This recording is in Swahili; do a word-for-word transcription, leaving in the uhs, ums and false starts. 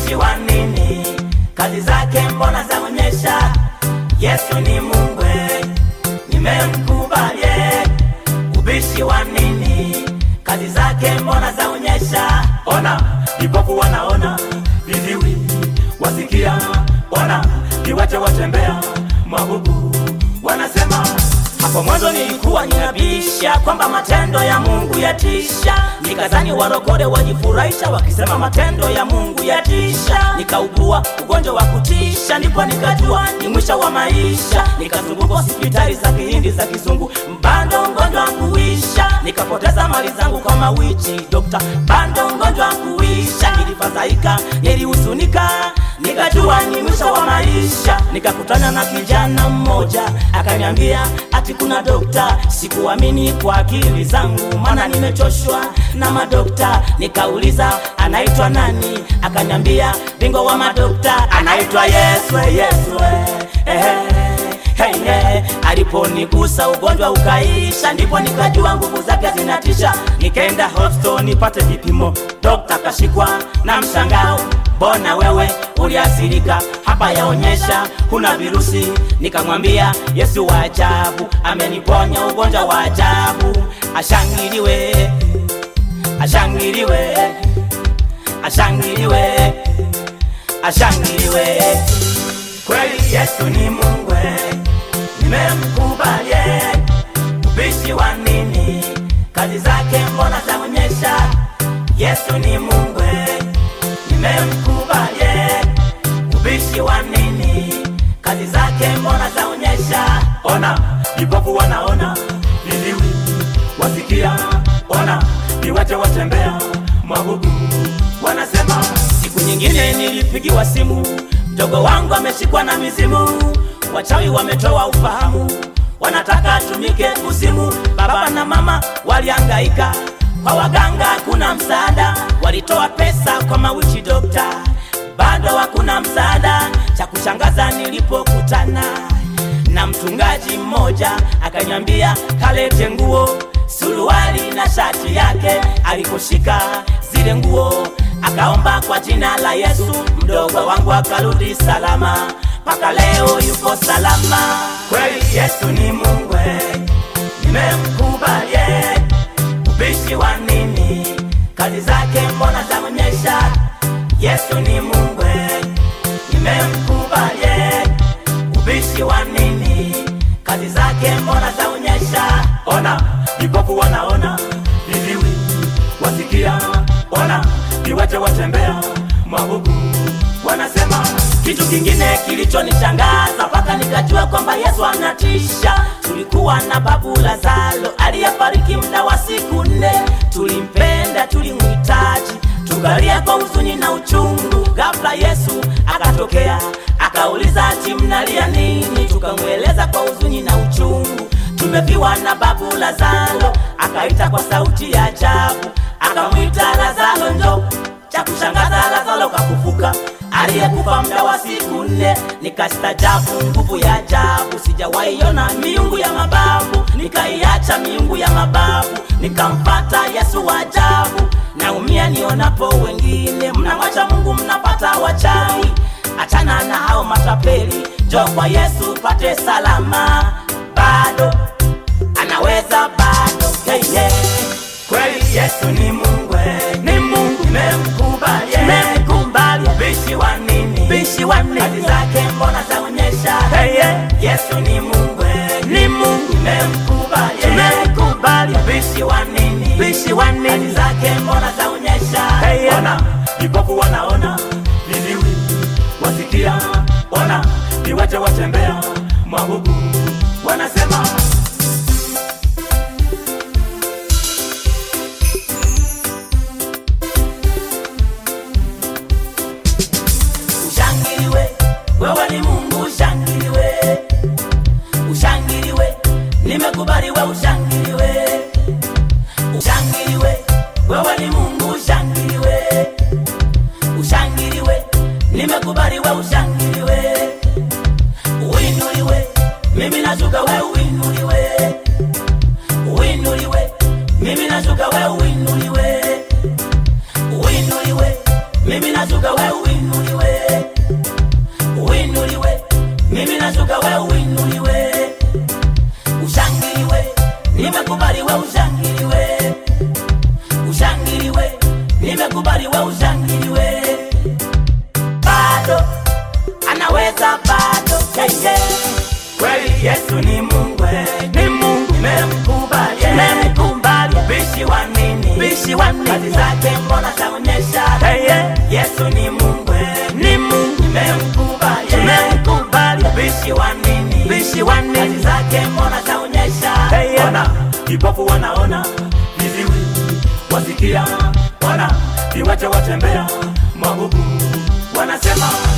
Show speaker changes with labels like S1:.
S1: ubishi wa nini? Kazi zake mbona zaonyesha Yesu ni Mungu, nimemkubali. Ubishi wa nini? Kazi zake mbona zaonyesha.
S2: Ona, vipofu wanaona, viziwi wasikia, ona, viwete watembea, mabubu wanasema.
S1: Hapo mwanzo nilikuwa ninabisha kwamba matendo ya Mungu yatisha, nikazani warokore wajifurahisha wakisema matendo ya Mungu yatisha. Nikaugua ugonjwa wa kutisha, ndipo nikajua ni mwisho wa maisha. Nikazunguka hospitali za Kihindi za Kizungu, bado ugonjwa kuisha. Nikapoteza mali zangu kwa mawichi dokta, bado ugonjwa kuisha. Nilifadhaika, nilihuzunika, nikajua ni mwisho wa maisha. Nikakutana na kijana mmoja akaniambia ati kuna dokta. Sikuamini kwa akili zangu, maana nimechoshwa na madokta. Nikauliza anaitwa nani? Akaniambia bingwa wa madokta anaitwa Yesu. Yesu eh, hey, hey. Aliponigusa ugonjwa ukaisha, ndipo nikajua nguvu zake zinatisha. Nikaenda hospital nipate vipimo, dokta kashikwa na mshangao. Bona wewe uliathirika, hapa yaonyesha huna virusi. Nikamwambia Yesu wa ajabu ameniponya ugonjwa wa ajabu. Ashangiliwe, ashangiliwe, ashangiliwe, ashangiliwe. Kweli Yesu ni Mungu, nimemkubali. Ubishi wa nini? Kazi zake mbona zaonyesha Yesu ni Mungu, nimemkubali. Ubishi wa nini? Kazi zake mbona zaonyesha.
S2: Ona, vipofu wanaona, viziwi wasikia, ona, viwete watembea, mabubu wanasema.
S1: Siku nyingine nilipigiwa simu, mdogo wangu ameshikwa na mizimu. Wachawi wametoa ufahamu, wanataka atumike kuzimu. Baba na mama walihangaika, kwa waganga kuna msaada. Walitoa pesa kwa mawichi dokta, bado hakuna msaada. Cha kushangaza nilipokutana na mchungaji mmoja, akaniambia kalete nguo, suruali na shati yake. Alikoshika zile nguo akaomba kwa jina la Yesu, mdogo wangu akarudi salama, paka leo yuko salama. Kweli Yesu ni Mungu, nimemkubali. Ubishi wa nini? Kazi zake mbona zaonyesha Yesu ni Mungu, nimemkubali. Ubishi wa nini? Kazi zake mbona zaonyesha.
S2: Ona, vipofu wanaona, viziwi wasikia, ona, viwete watembea, mabubu wanasema.
S1: Kitu kingine kilichonishangaza mpaka nikajua kwamba Yesu anatisha. Tulikuwa na babu Lazaro aliyefariki muda wa siku nne. Tulimpenda, tulimhitaji, tukalia kwa huzuni na uchungu. Ghafla Yesu akatokea, akauliza ati mnalia nini? Tukamweleza kwa huzuni na uchungu tumefiwa na babu Lazaro. Akaita kwa sauti ya ajabu, akamwita Lazaro njoo. Cha kushangaza Lazaro kafufuka, aliyekufa muda wa siku nne. Nikastajabu nguvu ya ajabu, sijawahi ona miungu ya mababu. Nikaiacha miungu ya mababu, nikampata Yesu wa ajabu. Naumia nionapo wengine mnamwacha Mungu mnapata wachawi. Achana na hao matapeli, njoo kwa Yesu pate salama. Bado anaweza, bado hey, hey. Kweli Yesu ni Mungu, ni Mungu, nimemkubali, nimemkubali. Ubishi wa nini? Ubishi wa nini? Kazi zake mbona zaonyesha hey, hey. Yesu ni Mungu, ni Mungu, nimemkubali, nimemkubali. Ubishi wa nini? Ubishi wa nini? Kazi zake mbona zaonyesha hey, hey.
S2: Ona, vipofu wanaona, viziwi wasikia, ona, viwete watembea, mabubu wanasema.
S1: Ushangiliwe, wewe ni Mungu, ushangiliwe. Ushangiliwe, nimekubali wewe ushangiliwe. Ushangiliwe, wewe ni Mungu, ushangiliwe. Ushangiliwe, nimekubali wewe ushangiliwe. Uinuliwe, mimi nashuka wewe uinuliwe. Uinuliwe, mimi nashuka wewe uinuliwe. Uinuliwe, mimi nashuka wewe uinuliwe. we, nimekubali we ushangiliwe. Bado anaweza bado, yeah, yeah. Kweli Yesu ni Mungu, ni Mungu, nimemkubali, nimemkubali. Bishi wa nini, bishi wa nini, kazi zake mbona zaonyesha, hey, yeah. Yesu ni Mungu, ni Mungu, nimemkubali, nimemkubali. Bishi wa nini, bishi wa nini, kazi zake mbona zaonyesha, hey, yeah.
S2: Ona vipofu wanaona, viziwi wasikia, ona viwete watembea, mabubu wanasema